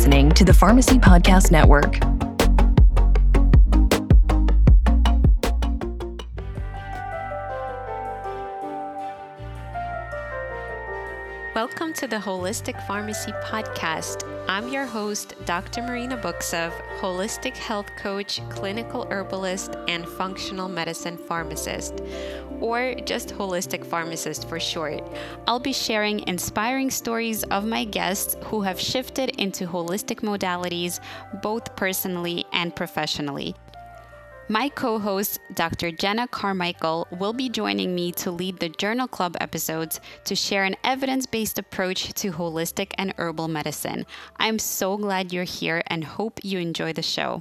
listening to the Pharmacy Podcast Network. Welcome to the Holistic Pharmacy Podcast. I'm your host, Dr. Marina Buksov, holistic health coach, clinical herbalist, and functional medicine pharmacist, or just holistic pharmacist for short. I'll be sharing inspiring stories of my guests who have shifted into holistic modalities, both personally and professionally. My co-host, Dr. Jenna Carmichael, will be joining me to lead the Journal Club episodes to share an evidence-based approach to holistic and herbal medicine. I'm so glad you're here and hope you enjoy the show.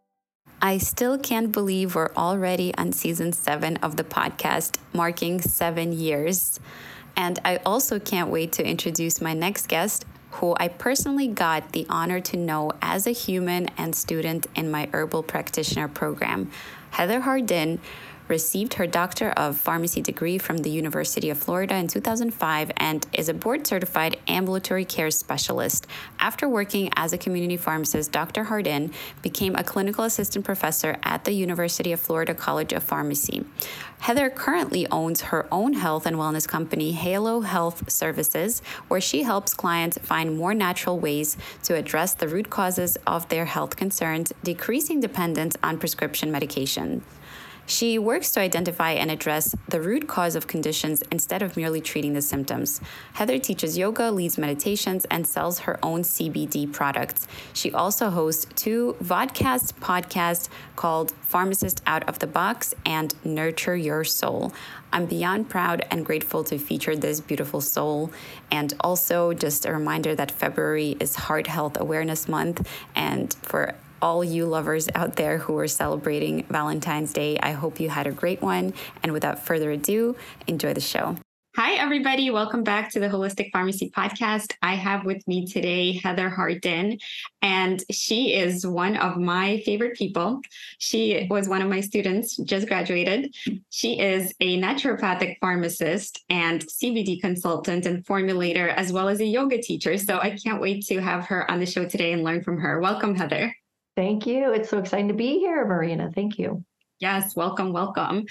I still can't believe we're already on season 7 of the podcast, marking 7 years. And I also can't wait to introduce my next guest, who I personally got the honor to know as a human and student in my herbal practitioner program. Heather Hardin received her Doctor of Pharmacy degree from the University of Florida in 2005 and is a board-certified ambulatory care specialist. After working as a community pharmacist, Dr. Hardin became a clinical assistant professor at the University of Florida College of Pharmacy. Heather currently owns her own health and wellness company, Halo Health Services, where she helps clients find more natural ways to address the root causes of their health concerns, decreasing dependence on prescription medication. She works to identify and address the root cause of conditions instead of merely treating the symptoms. Heather teaches yoga, leads meditations, and sells her own CBD products. She also hosts 2 vodcast podcasts called Pharmacist Out of the Box and Nurture Your Soul. I'm beyond proud and grateful to feature this beautiful soul. And also just a reminder that February is Heart Health Awareness Month, and for all you lovers out there who are celebrating Valentine's Day, I hope you had a great one. And without further ado, enjoy the show. Hi, everybody. Welcome back to the Holistic Pharmacy Podcast. I have with me today Heather Hardin, and she is one of my favorite people. She was one of my students, just graduated. She is a naturopathic pharmacist and CBD consultant and formulator, as well as a yoga teacher. So I can't wait to have her on the show today and learn from her. Welcome, Heather. Thank you. It's so exciting to be here, Marina. Thank you. Yes, welcome, welcome.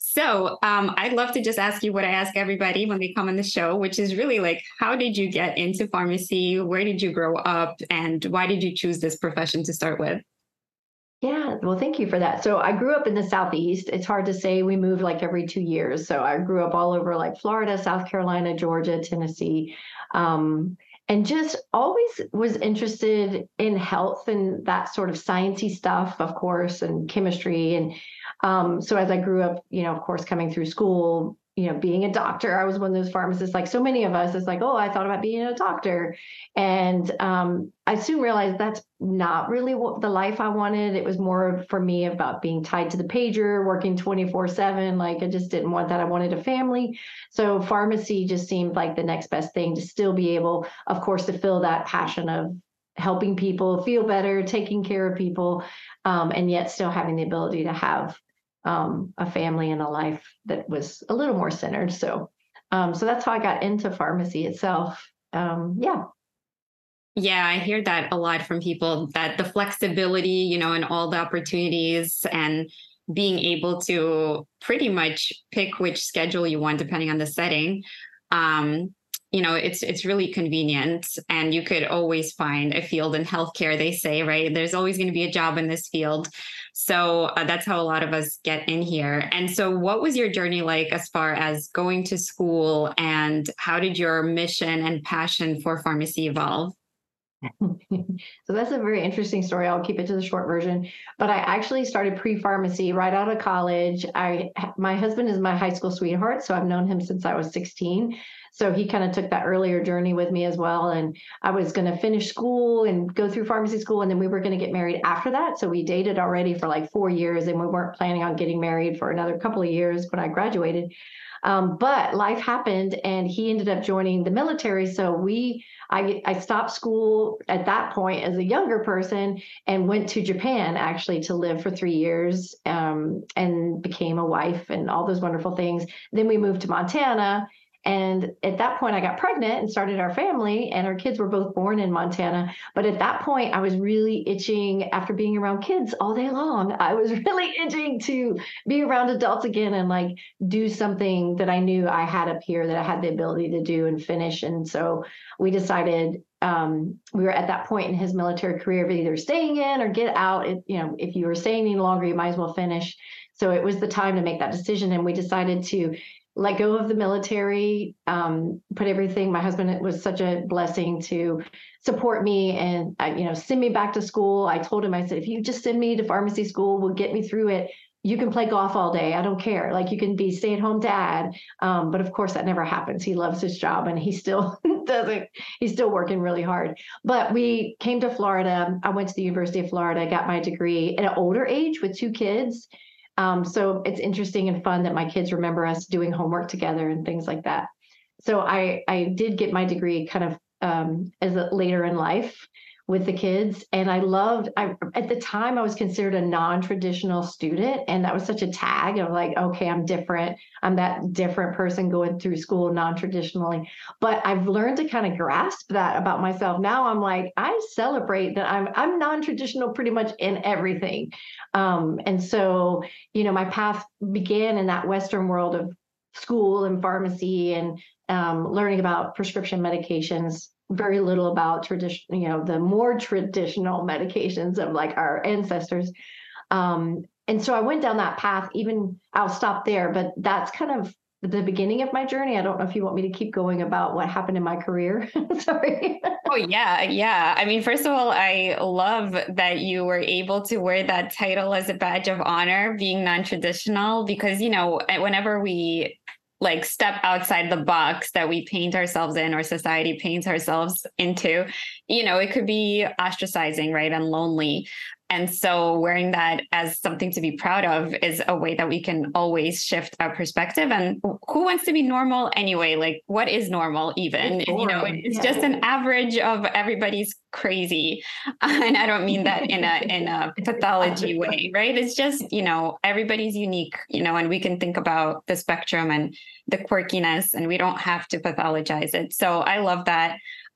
So I'd love to just ask you what I ask everybody when they come on the show, which is really like, how did you get into pharmacy? Where did you grow up? And why did you choose this profession to start with? Yeah, well, thank you for that. So I grew up in the Southeast. It's hard to say. We moved like every 2 years. So I grew up all over like Florida, South Carolina, Georgia, Tennessee. And just always was interested in health and that sort of sciencey stuff, of course, and chemistry. And so as I grew up, of course, coming through school, being a doctor, I was one of those pharmacists, like so many of us, it's like, oh, I thought about being a doctor. And I soon realized that's not really what the life I wanted. It was more for me about being tied to the pager, working 24/7. Like I just didn't want that. I wanted a family. So pharmacy just seemed like the next best thing to still be able, of course, to feel that passion of helping people feel better, taking care of people, and yet still having the ability to have a family and a life that was a little more centered. So that's how I got into pharmacy itself. Yeah, I hear that a lot from people, that the flexibility, and all the opportunities and being able to pretty much pick which schedule you want depending on the setting. It's really convenient, and you could always find a field in healthcare, they say, right? There's always going to be a job in this field. So that's how a lot of us get in here. And so what was your journey like as far as going to school, and how did your mission and passion for pharmacy evolve? So that's a very interesting story. I'll keep it to the short version. But I actually started pre-pharmacy right out of college. My husband is my high school sweetheart, so I've known him since I was 16. So he kind of took that earlier journey with me as well. And I was going to finish school and go through pharmacy school, and then we were going to get married after that. So we dated already for like 4 years, and we weren't planning on getting married for another couple of years when I graduated. But life happened, and he ended up joining the military. So I stopped school at that point as a younger person and went to Japan actually to live for 3 years, and became a wife and all those wonderful things. Then we moved to Montana, And at that point, I got pregnant and started our family, and our kids were both born in Montana. But at that point, I was really itching after being around kids all day long. I was really itching to be around adults again and like do something that I knew I had up here that I had the ability to do and finish. And so we decided we were at that point in his military career of either staying in or get out. If you were staying any longer, you might as well finish. So it was the time to make that decision. And we decided to let go of the military, put everything. My husband was such a blessing to support me and, send me back to school. I told him, I said, if you just send me to pharmacy school, we'll get me through it. You can play golf all day. I don't care. Like, you can be stay-at-home dad. But of course that never happens. He loves his job and he still doesn't. He's still working really hard. But we came to Florida. I went to the University of Florida, got my degree at an older age with 2 kids. So it's interesting and fun that my kids remember us doing homework together and things like that. So I did get my degree kind of later in life with the kids. And at the time I was considered a non-traditional student. And that was such a tag of like, okay, I'm different. I'm that different person going through school non-traditionally. But I've learned to kind of grasp that about myself. Now I'm like, I celebrate that I'm non-traditional pretty much in everything. And so, my path began in that Western world of school and pharmacy and learning about prescription medications, very little about the more traditional medications of like our ancestors. And so I went down that path. I'll stop there, but that's kind of the beginning of my journey. I don't know if you want me to keep going about what happened in my career. Sorry. Oh, yeah. Yeah. I mean, first of all, I love that you were able to wear that title as a badge of honor, being non-traditional, because, whenever we like step outside the box that we paint ourselves in or society paints ourselves into, it could be ostracizing, right? And lonely. And so wearing that as something to be proud of is a way that we can always shift our perspective. And who wants to be normal anyway? Like, what is normal even? It's just an average of everybody's crazy. And I don't mean that in a pathology way, right? It's just, everybody's unique, and we can think about the spectrum and the quirkiness, and we don't have to pathologize it. So I love that.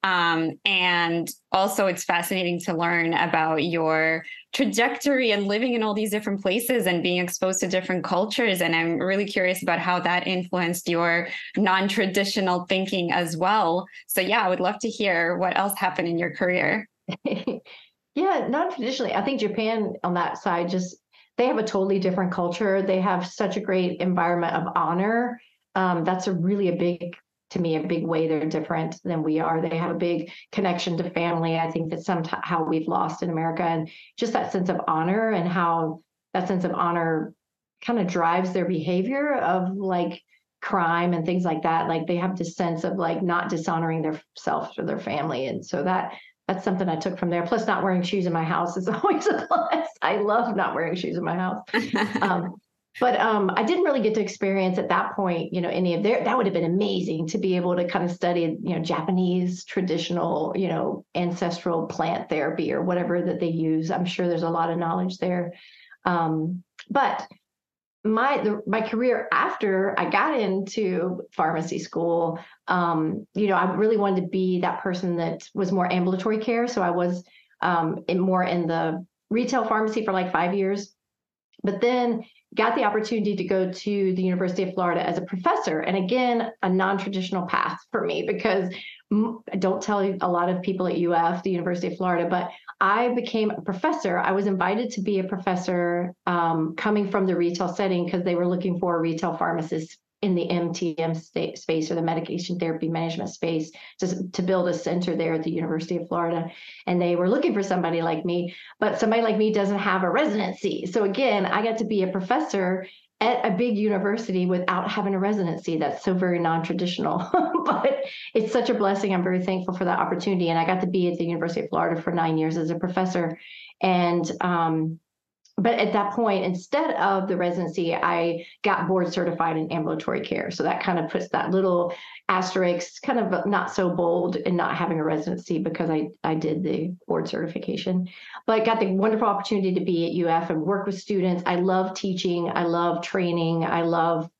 And also it's fascinating to learn about your trajectory and living in all these different places and being exposed to different cultures. And I'm really curious about how that influenced your non-traditional thinking as well. So yeah, I would love to hear what else happened in your career. Yeah, non-traditionally, I think Japan on that side, they have a totally different culture. They have such a great environment of honor. That's a big way they're different than we are. They have a big connection to family. I think that's how we've lost in America, and just that sense of honor and how that sense of honor kind of drives their behavior of like crime and things like that. Like, they have this sense of like not dishonoring themselves or their family. And so that's something I took from there. Plus, not wearing shoes in my house is always a plus. I love not wearing shoes in my house. But I didn't really get to experience at that point, any of that would have been amazing to be able to kind of study, Japanese traditional, ancestral plant therapy or whatever that they use. I'm sure there's a lot of knowledge there. But my career after I got into pharmacy school, I really wanted to be that person that was more ambulatory care. So I was more in the retail pharmacy for like 5 years, but then got the opportunity to go to the University of Florida as a professor. And again, a non-traditional path for me, because I don't tell a lot of people at UF, the University of Florida, but I became a professor. I was invited to be a professor coming from the retail setting because they were looking for a retail pharmacist in the MTM space, or the medication therapy management space, to build a center there at the University of Florida. And they were looking for somebody like me, but somebody like me doesn't have a residency. So again, I got to be a professor at a big university without having a residency. That's so very non-traditional, but it's such a blessing. I'm very thankful for that opportunity. And I got to be at the University of Florida for 9 years as a professor. And but at that point, instead of the residency, I got board certified in ambulatory care. So that kind of puts that little asterisk, kind of not so bold in not having a residency, because I did the board certification. But I got the wonderful opportunity to be at UF and work with students. I love teaching. I love training. I love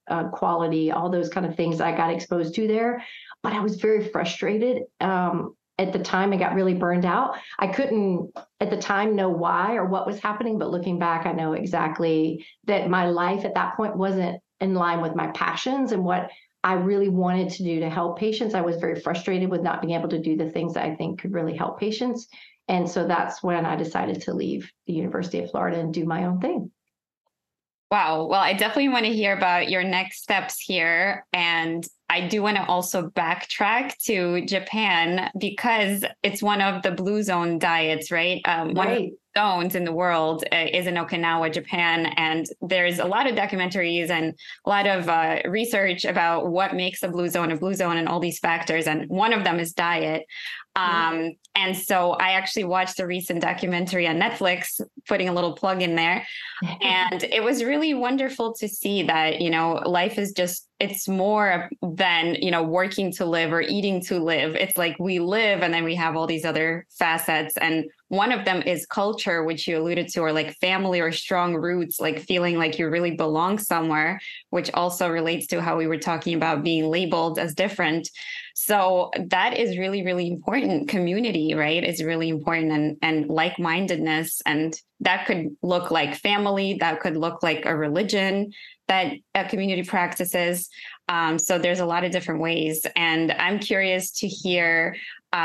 quality, all those kind of things I got exposed to there. But I was very frustrated. At the time, I got really burned out. I couldn't at the time know why or what was happening, but looking back, I know exactly that my life at that point wasn't in line with my passions and what I really wanted to do to help patients. I was very frustrated with not being able to do the things that I think could really help patients. And so that's when I decided to leave the University of Florida and do my own thing. Wow. Well, I definitely want to hear about your next steps here. And I do want to also backtrack to Japan because it's one of the blue zone diets, right? One of the zones in the world is in Okinawa, Japan. And there's a lot of documentaries and a lot of research about what makes a blue zone and all these factors. And one of them is diet. And so I actually watched a recent documentary on Netflix, putting a little plug in there. And it was really wonderful to see that, life is just, it's more than, working to live or eating to live. It's like we live and then we have all these other facets. And one of them is culture, which you alluded to, or like family or strong roots, like feeling like you really belong somewhere, which also relates to how we were talking about being labeled as different. So that is really, really important. Community, right, is really important, and like-mindedness. And that could look like family, that could look like a religion that a community practices. So there's a lot of different ways. And I'm curious to hear,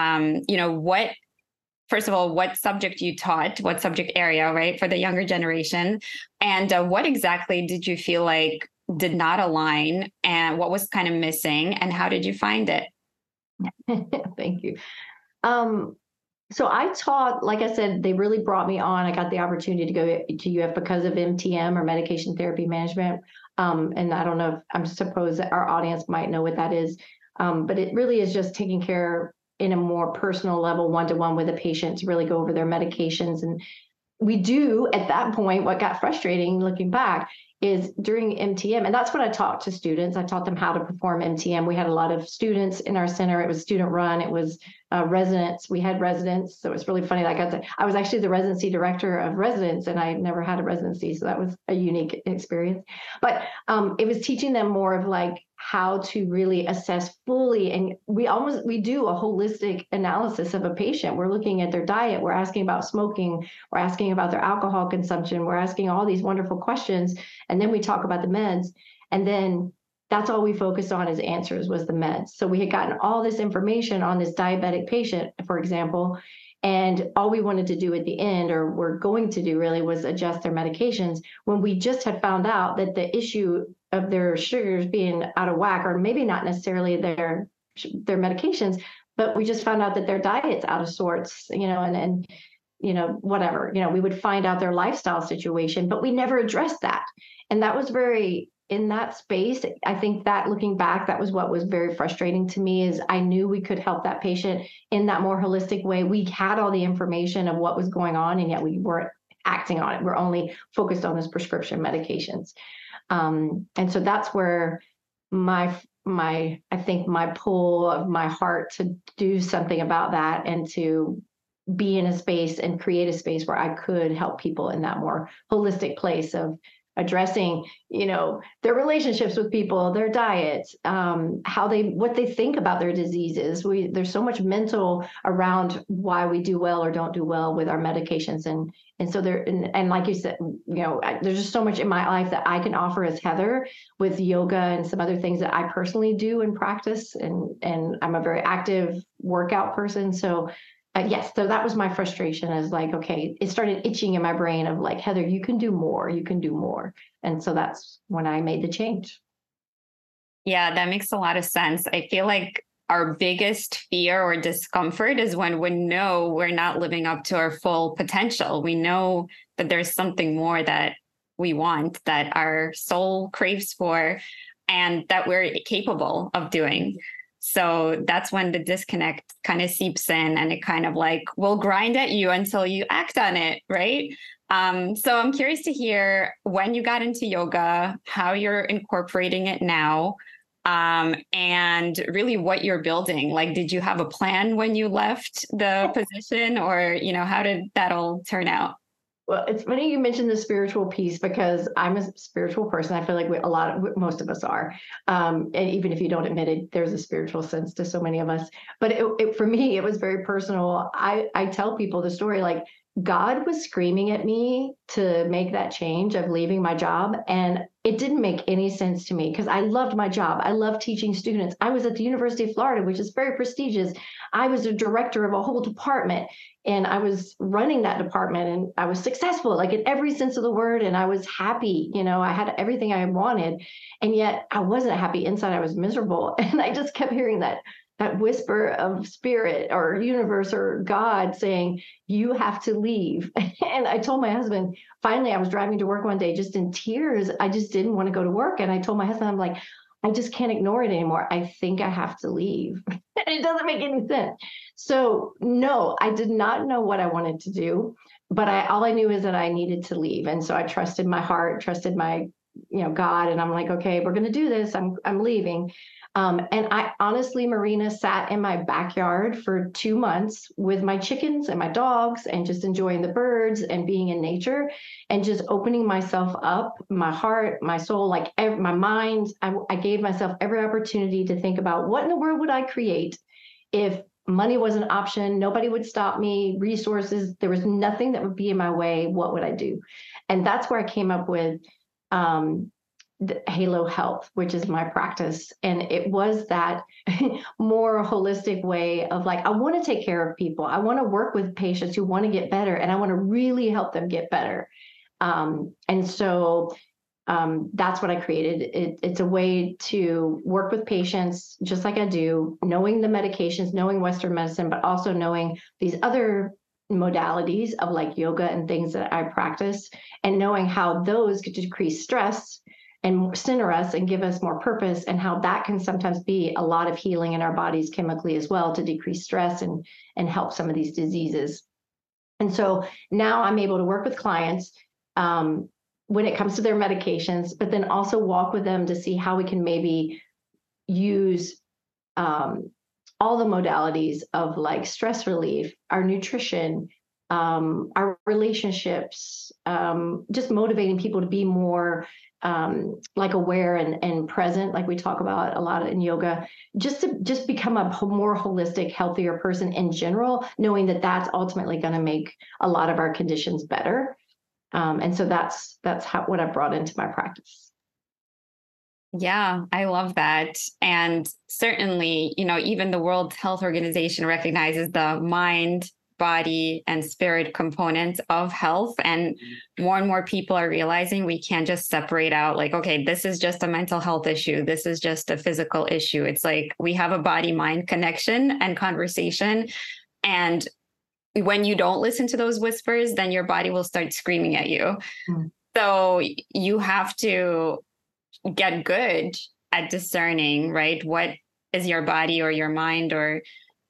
first of all, what subject you taught, what subject area, right, for the younger generation, and what exactly did you feel like did not align, and what was kind of missing, and how did you find it? Thank you. So I taught, like I said, they really brought me on. I got the opportunity to go to UF because of MTM, or medication therapy management. And I don't know if I suppose that our audience might know what that is. But it really is just taking care in a more personal level, one-to-one with a patient, to really go over their medications. And we do at that point, what got frustrating looking back is during MTM, and that's what I taught to students. I taught them how to perform MTM. We had a lot of students in our center. It was student run. It was residents. We had residents. So it's really funny. I was actually the residency director of residents, and I never had a residency. So that was a unique experience. But it was teaching them more of like how to really assess fully. And we do a holistic analysis of a patient. We're looking at their diet. We're asking about smoking. We're asking about their alcohol consumption. We're asking all these wonderful questions. And then we talk about the meds. And then that's all we focused on as answers was the meds. So we had gotten all this information on this diabetic patient, for example, and all we wanted to do at the end, or we're going to do really, was adjust their medications, when we just had found out that the issue of their sugars being out of whack, or maybe not necessarily their medications, but we just found out that their diet's out of sorts, and whatever, we would find out their lifestyle situation, but we never addressed that. And that was very, in that space, I think that looking back, that was what was very frustrating to me, is I knew we could help that patient in that more holistic way. We had all the information of what was going on, and yet we weren't acting on it. We're only focused on those prescription medications. And so that's where I think my pull of my heart to do something about that, and to be in a space and create a space where I could help people in that more holistic place of addressing, their relationships with people, their diets, what they think about their diseases. There's so much mental around why we do well or don't do well with our medications. And so and like you said, there's just so much in my life that I can offer as Heather with yoga and some other things that I personally do and practice. And I'm a very active workout person. So yes, so that was my frustration, is like, okay, it started itching in my brain of like, Heather, you can do more, you can do more. And so that's when I made the change. Yeah, that makes a lot of sense. I feel like our biggest fear or discomfort is when we know we're not living up to our full potential. We know that there's something more that we want, that our soul craves for, and that we're capable of doing. So that's when the disconnect kind of seeps in, and it kind of like will grind at you until you act on it, right? So I'm curious to hear when you got into yoga, how you're incorporating it now, and really what you're building. Like, did you have a plan when you left the position, or, how did that all turn out? Well, it's funny you mentioned the spiritual piece because I'm a spiritual person. I feel like most of us are. And even if you don't admit it, there's a spiritual sense to so many of us. But for me, it was very personal. I tell people the story like God was screaming at me to make that change of leaving my job. And it didn't make any sense to me because I loved my job. I loved teaching students. I was at the University of Florida, which is very prestigious. I was a director of a whole department and I was running that department and I was successful, like in every sense of the word. And I was happy, I had everything I wanted. And yet I wasn't happy inside. I was miserable. And I just kept hearing that whisper of spirit or universe or God saying, you have to leave. And I told my husband, finally, I was driving to work one day just in tears. I just didn't want to go to work. And I told my husband, I'm like, I just can't ignore it anymore. I think I have to leave. And it doesn't make any sense. So no, I did not know what I wanted to do, but all I knew is that I needed to leave. And so I trusted my heart, trusted my, God. And I'm like, okay, we're going to do this. I'm leaving. And I honestly, Marina, sat in my backyard for 2 months with my chickens and my dogs and just enjoying the birds and being in nature and just opening myself up, my heart, my soul, like my mind. I gave myself every opportunity to think about what in the world would I create if money was an option, nobody would stop me, resources, there was nothing that would be in my way. What would I do? And that's where I came up with the Halo Health, which is my practice. And it was that more holistic way of like, I want to take care of people. I want to work with patients who want to get better and I want to really help them get better. And so that's what I created. It's a way to work with patients just like I do, knowing the medications, knowing Western medicine, but also knowing these other modalities of like yoga and things that I practice and knowing how those could decrease stress and center us and give us more purpose and how that can sometimes be a lot of healing in our bodies chemically as well to decrease stress and help some of these diseases. And so now I'm able to work with clients when it comes to their medications, but then also walk with them to see how we can maybe use all the modalities of like stress relief, our nutrition, our relationships, just motivating people to be more like aware and present, like we talk about a lot in yoga, just to become a more holistic, healthier person in general, knowing that that's ultimately going to make a lot of our conditions better. And so that's what I brought into my practice. Yeah, I love that. And certainly, even the World Health Organization recognizes the mind, body, and spirit component of health. And more people are realizing we can't just separate out like, okay, this is just a mental health issue. This is just a physical issue. It's like we have a body-mind connection and conversation. And when you don't listen to those whispers, then your body will start screaming at you. So you have to get good at discerning, right? What is your body or your mind or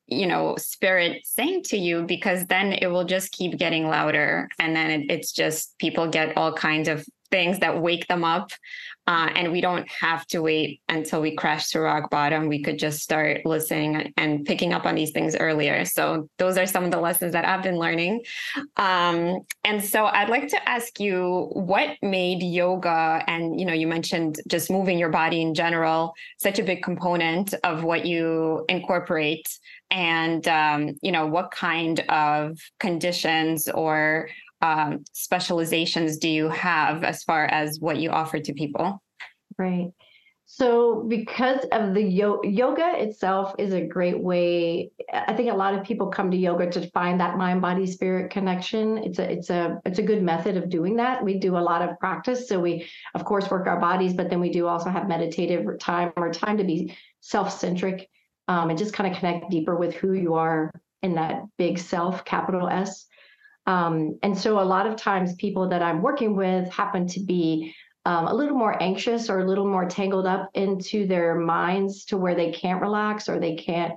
spirit saying to you, because then it will just keep getting louder. And then it's just people get all kinds of things that wake them up. And we don't have to wait until we crash to rock bottom. We could just start listening and picking up on these things earlier. So those are some of the lessons that I've been learning. And so I'd like to ask you, what made yoga and, you mentioned just moving your body in general, such a big component of what you incorporate, and, what kind of conditions or specializations do you have as far as what you offer to people? Right. So because of the yoga itself is a great way. I think a lot of people come to yoga to find that mind, body, spirit connection. It's a good method of doing that. We do a lot of practice. So we, of course, work our bodies, but then we do also have meditative time or time to be self-centric and just kind of connect deeper with who you are in that big self, capital S. And so a lot of times people that I'm working with happen to be a little more anxious or a little more tangled up into their minds to where they can't relax or they can't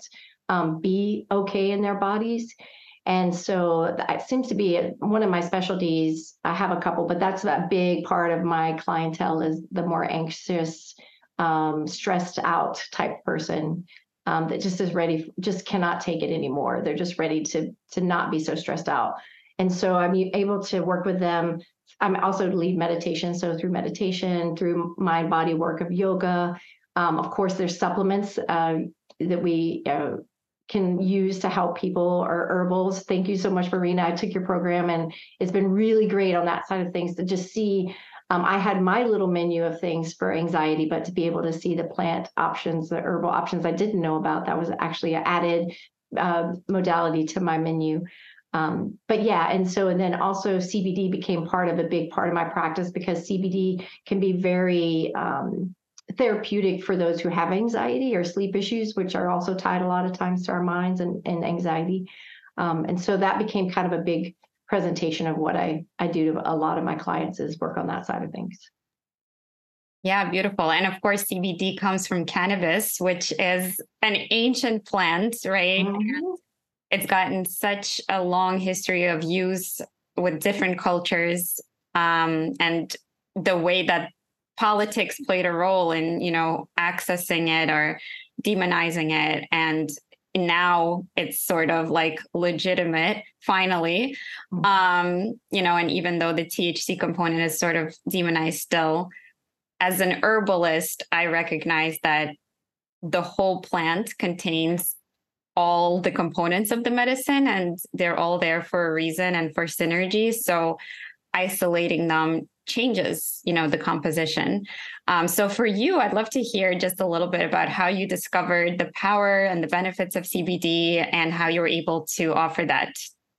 be okay in their bodies. And so it seems to be one of my specialties. I have a couple, but that's that big part of my clientele is the more anxious, stressed out type person that just is ready, just cannot take it anymore. They're just ready to not be so stressed out. And so I'm able to work with them. I'm also lead meditation. So through meditation, through mind body work of yoga, of course, there's supplements that we can use to help people, or herbals. Thank you so much, Marina. I took your program and it's been really great on that side of things to just see. I had my little menu of things for anxiety, but to be able to see the plant options, the herbal options I didn't know about, that was actually an added modality to my menu. But yeah, and then also CBD became a big part of my practice, because CBD can be very therapeutic for those who have anxiety or sleep issues, which are also tied a lot of times to our minds and anxiety. And so that became kind of a big presentation of what I do to a lot of my clients, is work on that side of things. Yeah, beautiful. And of course, CBD comes from cannabis, which is an ancient plant, right? Mm-hmm. It's gotten such a long history of use with different cultures, and the way that politics played a role in, accessing it or demonizing it. And now it's sort of like legitimate, finally. And even though the THC component is sort of demonized still, as an herbalist, I recognize that the whole plant contains all the components of the medicine, and they're all there for a reason and for synergy. So isolating them changes, the composition. So for you, I'd love to hear just a little bit about how you discovered the power and the benefits of CBD and how you were able to offer that.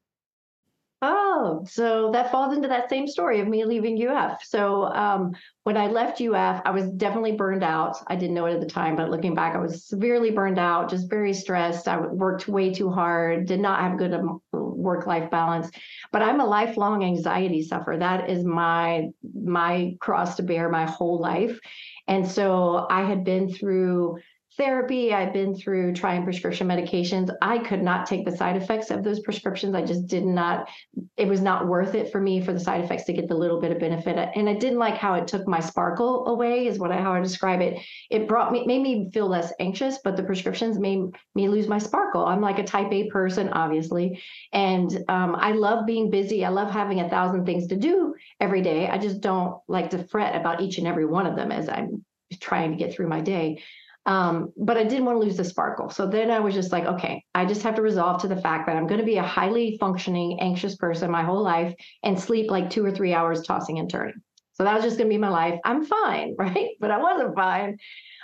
Oh, so that falls into that same story of me leaving UF. So when I left UF, I was definitely burned out. I didn't know it at the time, but looking back, I was severely burned out, just very stressed. I worked way too hard, did not have good work-life balance. But I'm a lifelong anxiety sufferer. That is my cross to bear my whole life. And so I had been through therapy. I've been through trying prescription medications. I could not take the side effects of those prescriptions. I just did not, it was not worth it for me for the side effects to get the little bit of benefit. And I didn't like how it took my sparkle away, is how I describe it. It made me feel less anxious, but the prescriptions made me lose my sparkle. I'm like a type A person, obviously. And I love being busy. I love having 1,000 things to do every day. I just don't like to fret about each and every one of them as I'm trying to get through my day. But I didn't want to lose the sparkle. So then I was just like, okay, I just have to resolve to the fact that I'm going to be a highly functioning, anxious person my whole life and sleep like 2 or 3 hours tossing and turning. So that was just going to be my life. I'm fine, right? But I wasn't fine.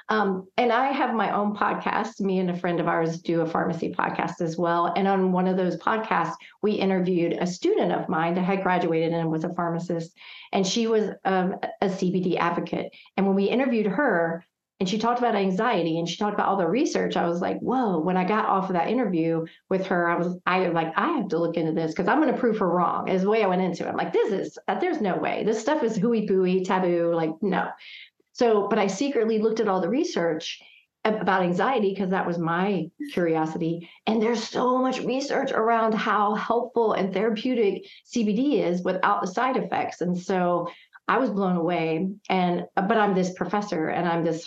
And I have my own podcast. Me and a friend of ours do a pharmacy podcast as well. And on one of those podcasts, we interviewed a student of mine that had graduated and was a pharmacist. And she was a CBD advocate. And when we interviewed her, and she talked about anxiety and she talked about all the research, I was like, whoa, when I got off of that interview with her, I have to look into this because I'm going to prove her wrong, is the way I went into it. I'm like, there's no way. This stuff is hooey pooey, taboo, like, no. So, but I secretly looked at all the research about anxiety because that was my curiosity. And there's so much research around how helpful and therapeutic CBD is without the side effects. And so I was blown away. But I'm this professor and I'm this,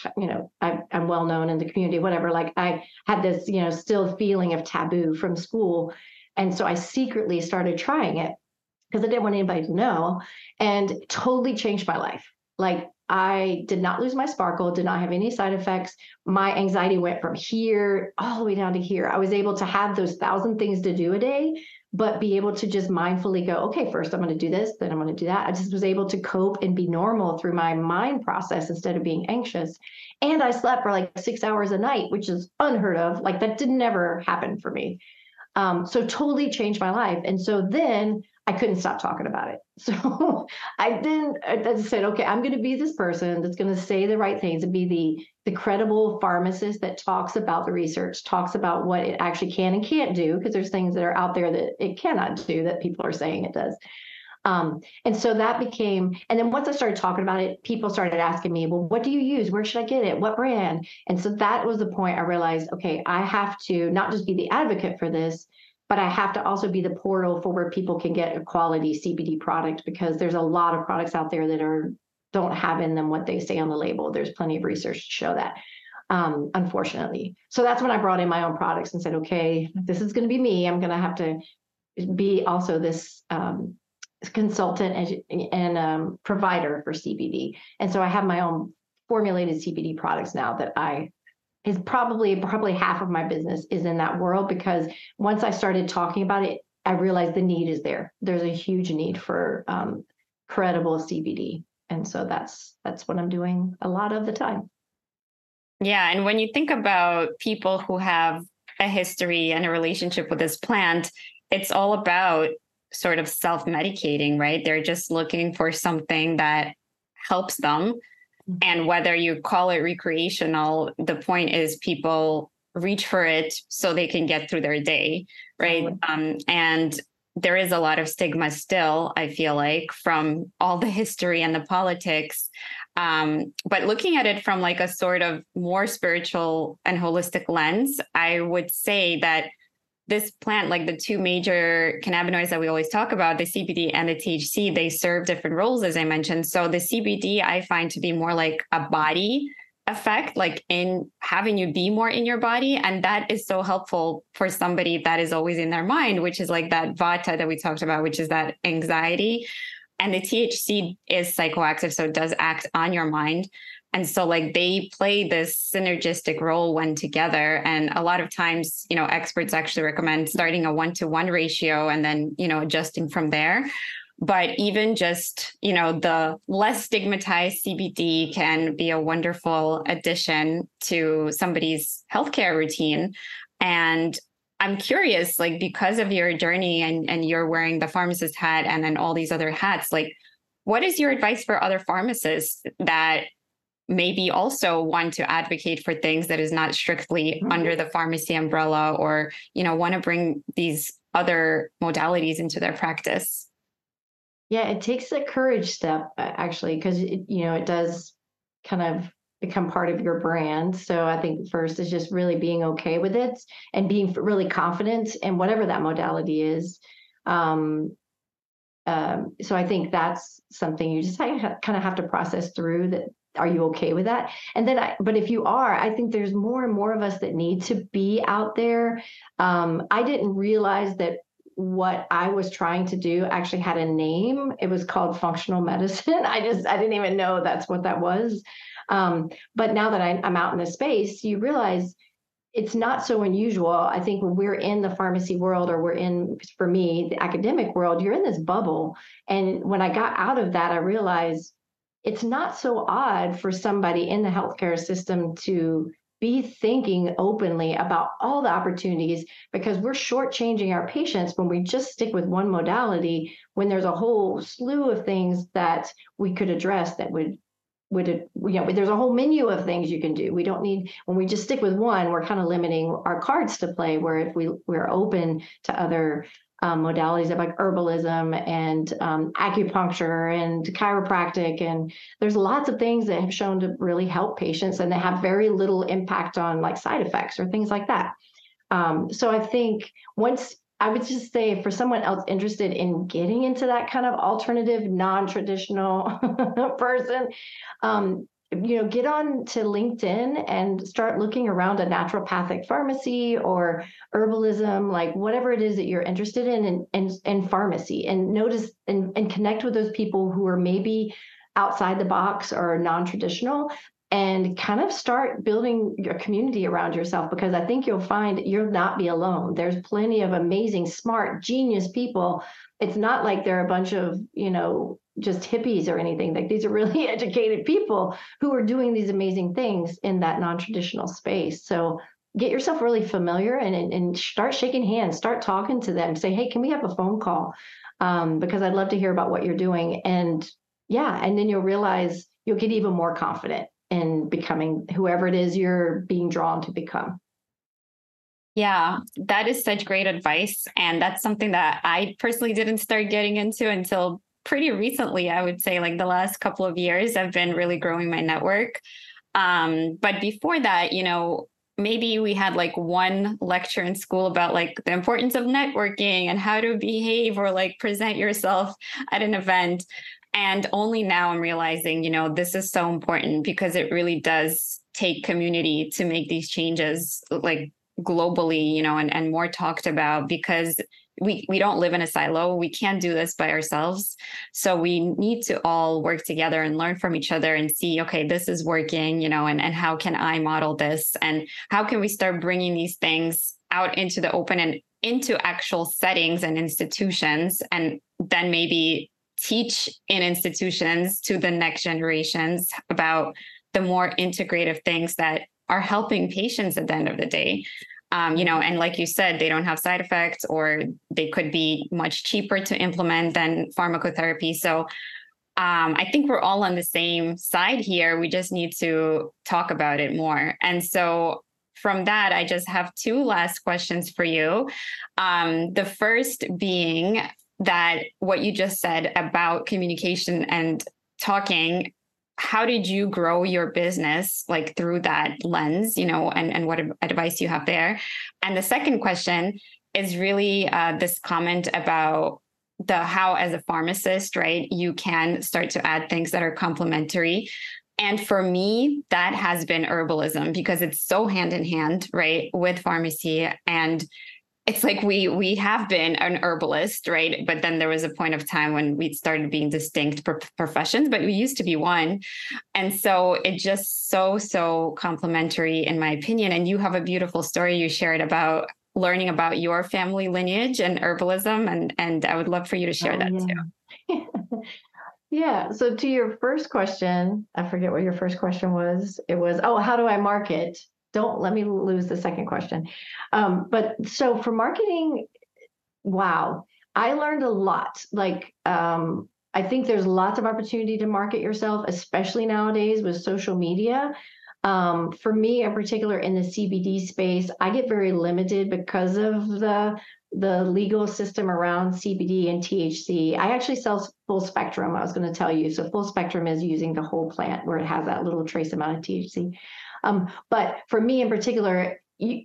I'm well known in the community, whatever. Like I had this, still feeling of taboo from school. And so I secretly started trying it because I didn't want anybody to know, and it totally changed my life. Like I did not lose my sparkle, did not have any side effects. My anxiety went from here all the way down to here. I was able to have those 1,000 things to do a day, but be able to just mindfully go, okay, first I'm going to do this, then I'm going to do that. I just was able to cope and be normal through my mind process instead of being anxious. And I slept for like 6 hours a night, which is unheard of. Like that didn't never happen for me. So totally changed my life. And so then I couldn't stop talking about it. So I said, okay, I'm going to be this person that's going to say the right things and be the credible pharmacist that talks about the research, talks about what it actually can and can't do, because there's things that are out there that it cannot do that people are saying it does. And so that became, and then once I started talking about it, people started asking me, well, what do you use? Where should I get it? What brand? And so that was the point I realized, okay, I have to not just be the advocate for this, but I have to also be the portal for where people can get a quality CBD product, because there's a lot of products out there that don't have in them what they say on the label. There's plenty of research to show that, unfortunately. So that's when I brought in my own products and said, okay, this is going to be me. I'm going to have to be also this consultant and provider for CBD. And so I have my own formulated CBD products now that is probably half of my business is in that world, because once I started talking about it, I realized the need is there. There's a huge need for credible CBD. And so that's what I'm doing a lot of the time. Yeah. And when you think about people who have a history and a relationship with this plant, it's all about sort of self-medicating, right? They're just looking for something that helps them. And whether you call it recreational, the point is people reach for it so they can get through their day, right? And there is a lot of stigma still, I feel like, from all the history and the politics. But looking at it from like a sort of more spiritual and holistic lens, I would say that this plant, like the two major cannabinoids that we always talk about, the CBD and the THC, they serve different roles, as I mentioned. So the CBD I find to be more like a body effect, like in having you be more in your body. And that is so helpful for somebody that is always in their mind, which is like that vata that we talked about, which is that anxiety. And the THC is psychoactive, so it does act on your mind. And so like they play this synergistic role when together. And a lot of times, experts actually recommend starting a 1-to-1 ratio and then, adjusting from there. But even just, the less stigmatized CBD can be a wonderful addition to somebody's healthcare routine. And I'm curious, like, because of your journey and you're wearing the pharmacist hat and then all these other hats, like, what is your advice for other pharmacists that maybe also want to advocate for things that is not strictly under the pharmacy umbrella, or, want to bring these other modalities into their practice? Yeah, it takes a courage step, actually, because, it does kind of become part of your brand. So I think first is just really being okay with it and being really confident in whatever that modality is. So I think that's something you just kind of have to process through that. Are you okay with that? And then, but if you are, I think there's more and more of us that need to be out there. I didn't realize that what I was trying to do actually had a name. It was called functional medicine. I didn't even know that's what that was. But now that I'm out in the space, you realize it's not so unusual. I think when we're in the pharmacy world, or we're in, for me, the academic world, you're in this bubble. And when I got out of that, I realized it's not so odd for somebody in the healthcare system to be thinking openly about all the opportunities, because we're shortchanging our patients when we just stick with one modality, when there's a whole slew of things that we could address that would there's a whole menu of things you can do. We don't need, when we just stick with one, we're kind of limiting our cards to play, where if we're open to other modalities of like herbalism and acupuncture and chiropractic, and there's lots of things that have shown to really help patients, and they have very little impact on like side effects or things like that. So I think I would just say, for someone else interested in getting into that kind of alternative, non-traditional person, get on to LinkedIn and start looking around a naturopathic pharmacy or herbalism, like whatever it is that you're interested in, and pharmacy, and notice and connect with those people who are maybe outside the box or non-traditional, and kind of start building your community around yourself, because I think you'll find you'll not be alone. There's plenty of amazing, smart, genius people. It's not like they're a bunch of, just hippies or anything. Like, these are really educated people who are doing these amazing things in that non-traditional space. So get yourself really familiar and start shaking hands, start talking to them, say, hey, can we have a phone call? Because I'd love to hear about what you're doing. And then you'll realize you'll get even more confident in becoming whoever it is you're being drawn to become. Yeah, that is such great advice. And that's something that I personally didn't start getting into until pretty recently. I would say like the last couple of years, I've been really growing my network. But before that, maybe we had like one lecture in school about like the importance of networking and how to behave or like present yourself at an event. And only now I'm realizing, this is so important, because it really does take community to make these changes like globally, and more talked about, because we don't live in a silo. We can't do this by ourselves. So we need to all work together and learn from each other and see, okay, this is working, and how can I model this? And how can we start bringing these things out into the open and into actual settings and institutions, and then maybe teach in institutions to the next generations about the more integrative things that are helping patients at the end of the day. And like you said, they don't have side effects, or they could be much cheaper to implement than pharmacotherapy. So I think we're all on the same side here. We just need to talk about it more. And so from that, I just have two last questions for you. The first being that what you just said about communication and talking, how did you grow your business like through that lens, and what advice you have there? And the second question is really this comment about how as a pharmacist, right, you can start to add things that are complementary. And for me, that has been herbalism, because it's so hand in hand, right, with pharmacy. And it's like we have been an herbalist, right? But then there was a point of time when we started being distinct professions, but we used to be one. And so it just so complementary, in my opinion. And you have a beautiful story you shared about learning about your family lineage and herbalism. And I would love for you to share that too. Yeah. So to your first question, I forget what your first question was. It was, how do I market? Don't let me lose the second question. But so for marketing, wow, I learned a lot. I think there's lots of opportunity to market yourself, especially nowadays with social media. For me in particular, in the CBD space, I get very limited because of the legal system around CBD and THC. I actually sell full spectrum, I was going to tell you. So full spectrum is using the whole plant where it has that little trace amount of THC. But for me in particular,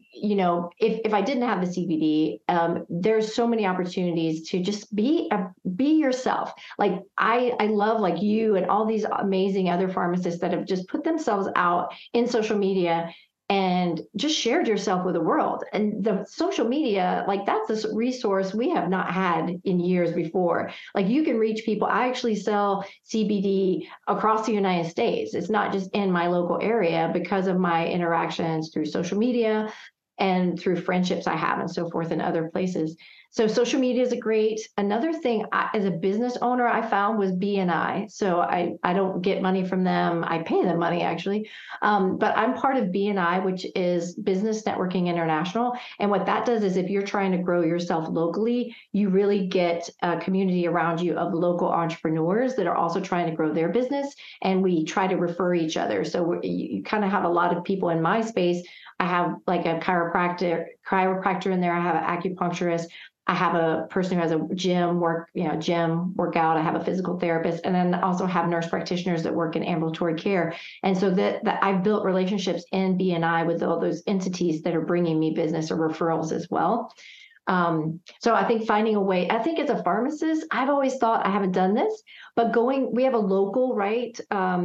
if I didn't have the CBD, there's so many opportunities to just be yourself. Like I love like you and all these amazing other pharmacists that have just put themselves out in social media and just shared yourself with the world. And the social media, like that's a resource we have not had in years before. Like you can reach people. I actually sell CBD across the United States. It's not just in my local area because of my interactions through social media and through friendships I have and so forth in other places. So social media is another thing as a business owner I found was BNI. So I don't get money from them. I pay them money actually. But I'm part of BNI, which is Business Networking International. And what that does is if you're trying to grow yourself locally, you really get a community around you of local entrepreneurs that are also trying to grow their business. And we try to refer each other. So you kind of have a lot of people in my space. I have like a chiropractor in there. I have an acupuncturist. I have a person who has a gym workout. I have a physical therapist, and then also have nurse practitioners that work in ambulatory care. And so that I've built relationships in BNI with all those entities that are bringing me business or referrals as well. So I think finding a way, I think as a pharmacist, I've always thought I haven't done this, but we have a local, right,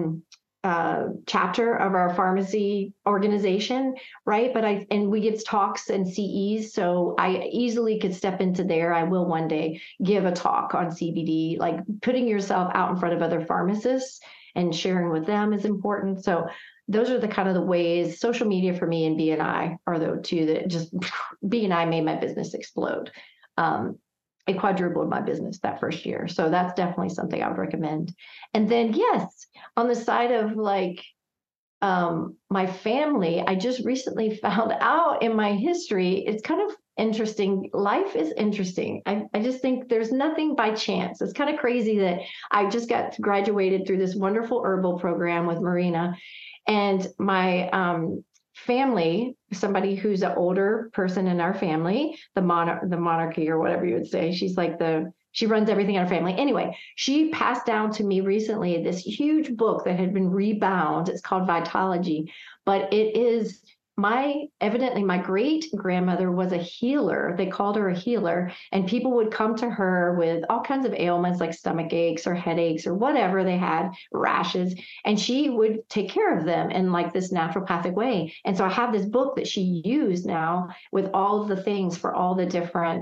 chapter of our pharmacy organization, right? And we give talks and CEs, so I easily could step into there. I will one day give a talk on CBD, like putting yourself out in front of other pharmacists and sharing with them is important. So those are the kind of the ways. Social media for me and BNI are the two that just BNI made my business explode. It quadrupled my business that first year. So that's definitely something I would recommend. And then, yes, on the side of like my family, I just recently found out in my history, it's kind of interesting. Life is interesting. I just think there's nothing by chance. It's kind of crazy that I just got graduated through this wonderful herbal program with Marina, and my family, somebody who's an older person in our family, the monarchy or whatever you would say. She's like she runs everything in our family. Anyway, she passed down to me recently this huge book that had been rebound. It's called Vitology, but it is evidently my great grandmother was a healer. They called her a healer, and people would come to her with all kinds of ailments like stomach aches or headaches or whatever they had, rashes, and she would take care of them in like this naturopathic way. And so I have this book that she used now with all of the things for all the different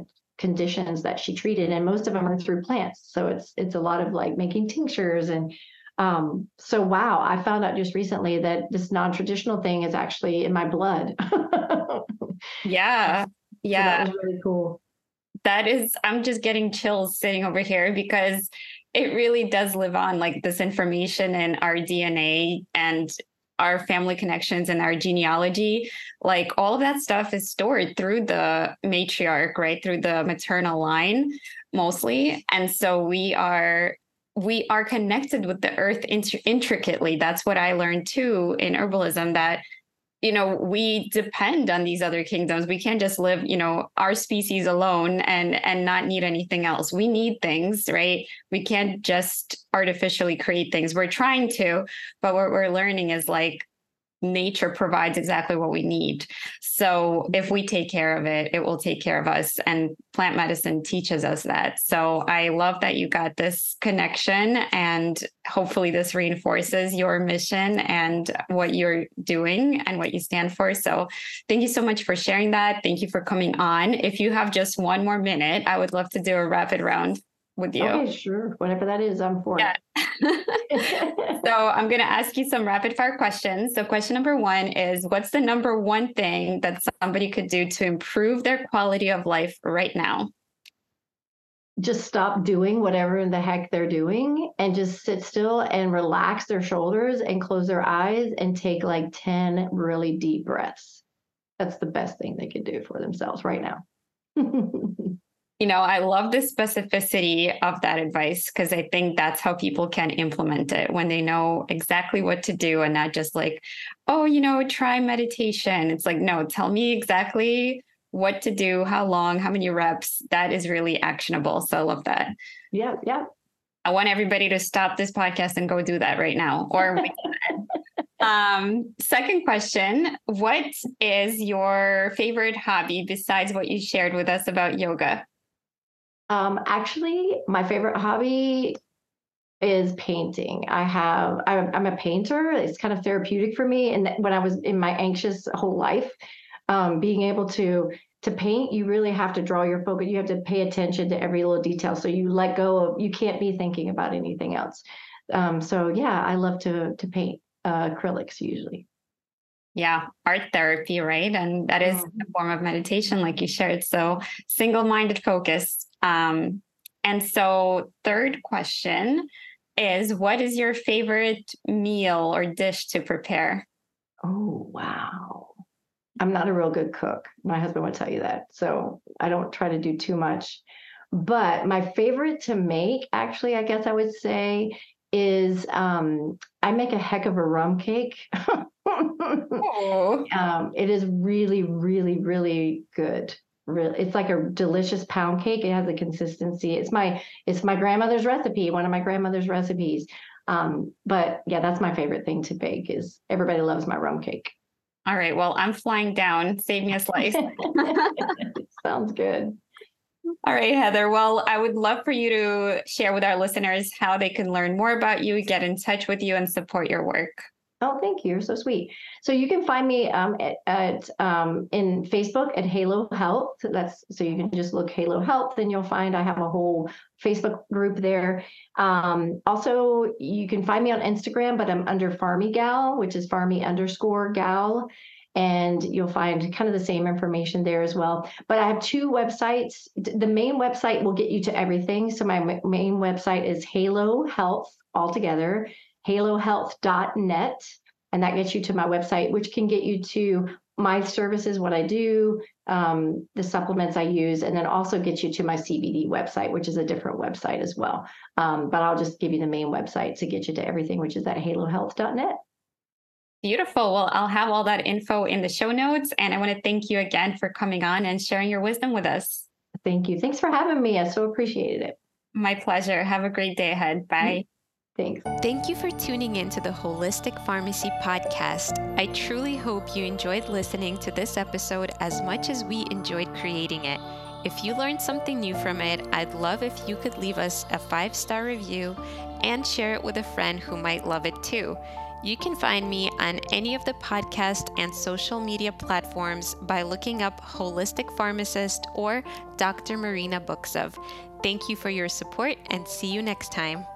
conditions that she treated, and most of them are through plants. So it's a lot of like making tinctures and so wow, I found out just recently that this non-traditional thing is actually in my blood. Yeah. So that was really cool. That is, I'm just getting chills sitting over here because it really does live on, like this information in our DNA and our family connections and our genealogy. Like all of that stuff is stored through the matriarch, right? Through the maternal line mostly. And so we are connected with the earth intricately. That's what I learned too in herbalism, that we depend on these other kingdoms. We can't just live, our species alone and not need anything else. We need things, right? We can't just artificially create things. We're trying to, but what we're learning is like nature provides exactly what we need. So if we take care of it, it will take care of us. And plant medicine teaches us that. So I love that you got this connection, and hopefully this reinforces your mission and what you're doing and what you stand for. So thank you so much for sharing that. Thank you for coming on. If you have just one more minute, I would love to do a rapid round with you. Okay, sure. Whatever that is, I'm for it. So I'm going to ask you some rapid fire questions. So question number 1 is, what's the number one thing that somebody could do to improve their quality of life right now? Just stop doing whatever the heck they're doing and just sit still and relax their shoulders and close their eyes and take like 10 really deep breaths. That's the best thing they could do for themselves right now. I love the specificity of that advice, because I think that's how people can implement it when they know exactly what to do and not just like, oh, try meditation. It's like, no, tell me exactly what to do, how long, how many reps. That is really actionable. So I love that. Yeah. I want everybody to stop this podcast and go do that right now. Or second question, what is your favorite hobby besides what you shared with us about yoga? Actually, my favorite hobby is painting. I'm a painter. It's kind of therapeutic for me. And when I was in my anxious whole life, being able to paint, you really have to draw your focus. You have to pay attention to every little detail. So you let go of, you can't be thinking about anything else. So yeah, I love to paint acrylics usually. Yeah, art therapy, right? And that is a form of meditation, like you shared. So single-minded focus. And so third question is, what is your favorite meal or dish to prepare? Oh, wow. I'm not a real good cook. My husband would tell you that. So I don't try to do too much. But my favorite to make, actually, I guess I would say, is I make a heck of a rum cake. It is really, really, really good. It's like a delicious pound cake. It has a consistency. It's my grandmother's recipe, one of my grandmother's recipes. But yeah, that's my favorite thing to bake. Is everybody loves my rum cake. All right. Well, I'm flying down. Save me a slice. Sounds good. All right, Heather. Well, I would love for you to share with our listeners how they can learn more about you, get in touch with you, and support your work. Oh, thank you. You're so sweet. So you can find me in Facebook at Halo Health. So you can just look Halo Health, and you'll find I have a whole Facebook group there. Also, you can find me on Instagram, but I'm under Farmy Gal, which is Farmy_Gal. And you'll find kind of the same information there as well. But I have 2 websites. The main website will get you to everything. So my main website is Halo Health altogether, halohealth.net. And that gets you to my website, which can get you to my services, what I do, the supplements I use, and then also get you to my CBD website, which is a different website as well. But I'll just give you the main website to get you to everything, which is at halohealth.net. Beautiful. Well, I'll have all that info in the show notes. And I want to thank you again for coming on and sharing your wisdom with us. Thank you. Thanks for having me. I so appreciated it. My pleasure. Have a great day ahead. Bye. Thanks. Thank you for tuning in to the Holistic Pharmacy Podcast. I truly hope you enjoyed listening to this episode as much as we enjoyed creating it. If you learned something new from it, I'd love if you could leave us a 5-star review and share it with a friend who might love it too. You can find me on any of the podcast and social media platforms by looking up Holistic Pharmacist or Dr. Marina Buksov. Thank you for your support and see you next time.